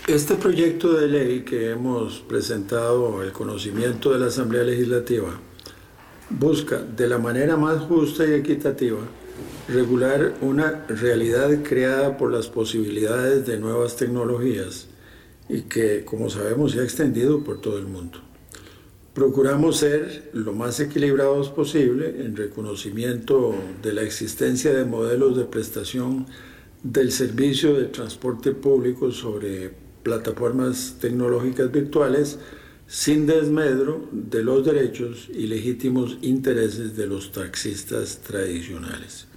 Este proyecto de ley que hemos presentado al conocimiento de la Asamblea Legislativa busca, de la manera más justa y equitativa, regular una realidad creada por las posibilidades de nuevas tecnologías y que, como sabemos, se ha extendido por todo el mundo. Procuramos ser lo más equilibrados posible en reconocimiento de la existencia de modelos de prestación del servicio de transporte público sobre plataformas tecnológicas virtuales, sin desmedro de los derechos y legítimos intereses de los taxistas tradicionales.